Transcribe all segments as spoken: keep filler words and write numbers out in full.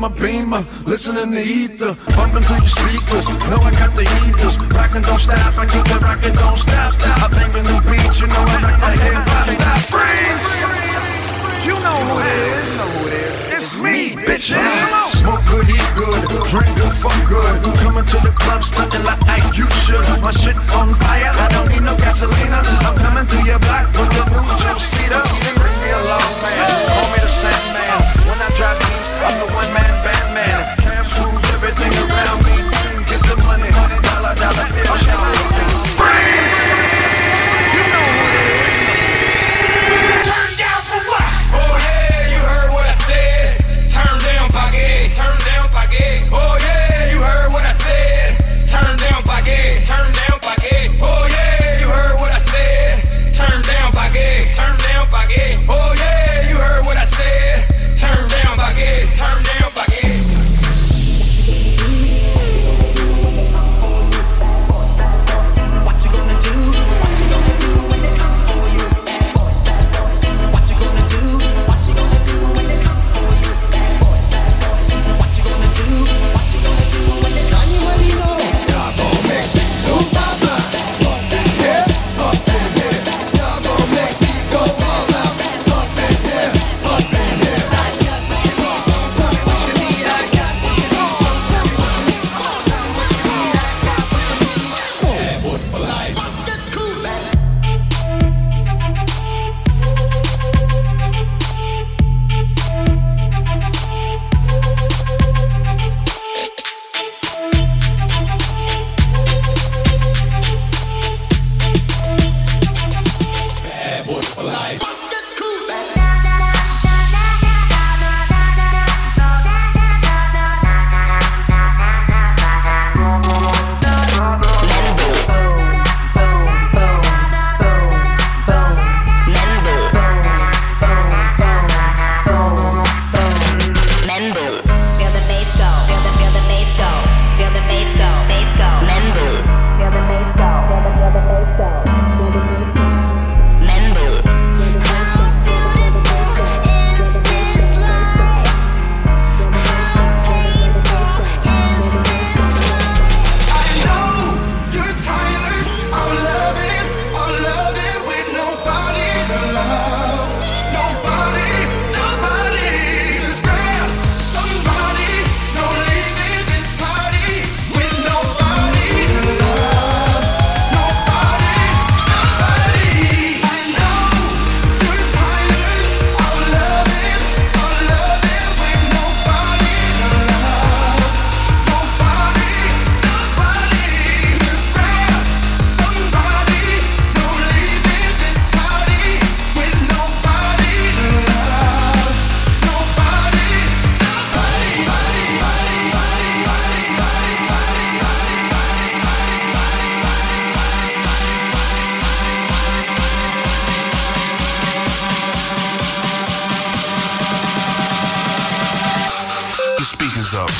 my beamer, listening to ether, bumping through your speakers. Know I got the heaters, rockin' don't stop. I keep the rockin' don't stop. I bang in the beat, you know I like that hip hop. Stop, freeze! You know who it is. You know who it is. It's me, bitches. Smoke good, eat good, drink good, fuck good. Coming to the club, stunting like I you should. My shit on fire, I don't need no gasolina. I'm coming through your block with the new two-seater. Bring me along, man. Call me the Sandman. When I drop beats, I'm the one-man band man. Cash rules everything around me. Get the money, dollar, dollar, bill, freeze! You know who it is. Turn down for what? Oh yeah, you heard what I said. Turn down, Pagay. Turn down, Pagay. Oh yeah, you heard what I said. Turn down, Pagay. Turn down, Pagay. Oh yeah, you heard what I said. Turn down, Pagay. Turn down, Pagay. Oh yeah, you heard what I said. Turn down, Pagay. Turn down, Pagay. What you gonna do? What you gonna do when they come for you? Bad boys, bad boys. What you gonna do? What you gonna do when they come for you? Bad boys, bad boys. What you gonna do? What you gonna do when they come for you? Y'all gon' make me lose my mind. Yeah, up in here. Y'all gon' make me go all out. Up in here, up in here. Bad boy for life. Bad boy for life. Feel the bass go, feel the feel the bass go, feel the bass go, bass go. Memble. Feel the bass go, feel the feel the bass go. Memble. I know you're tired of loving, of loving with nobody to love. Nobody, nobody. Just grab somebody. Don't leave in this party with nobody to love. Nobody, nobody. I know you're tired of loving, of loving with nobody to love. Nobody, nobody. Just grab somebody. Don't leave in this party with nobody to love. Nobody, The speakers up.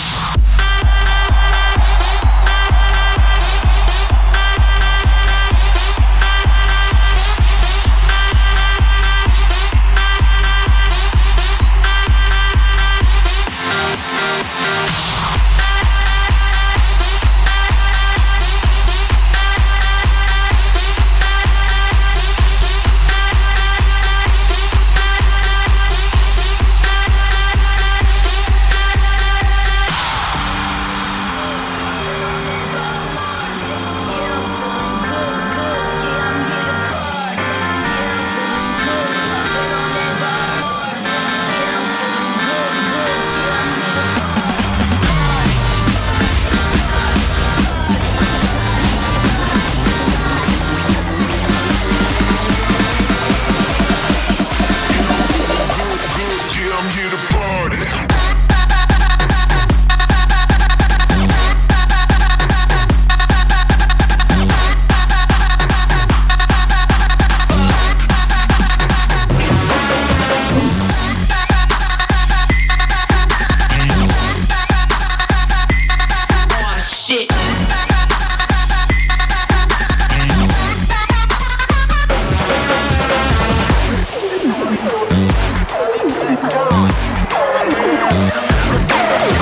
Yeah, I'm here to party. Shit. Let's go.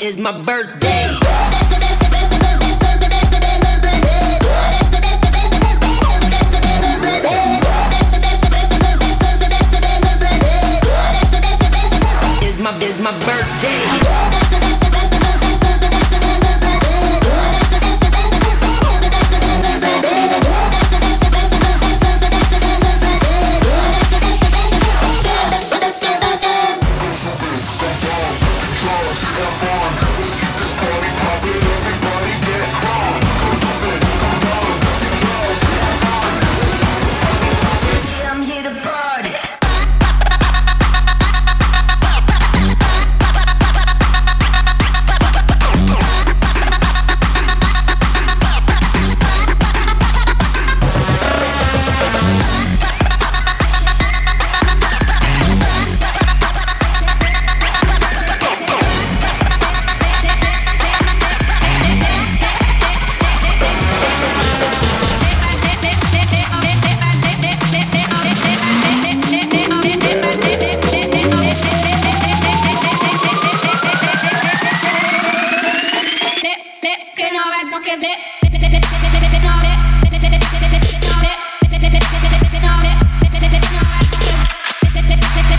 It's my birthday. It's my, it's my birthday.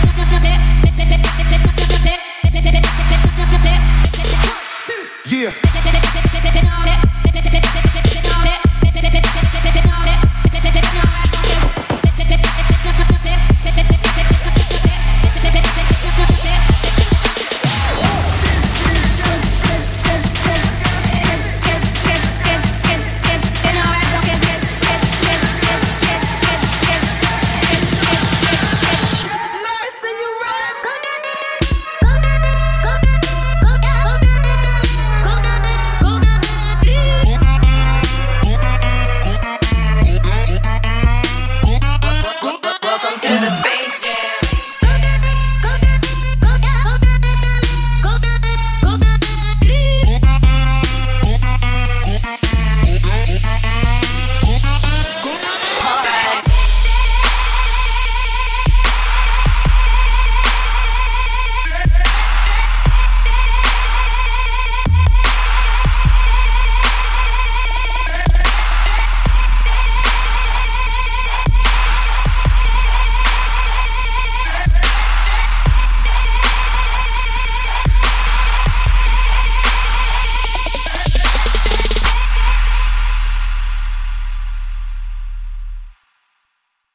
Yeah.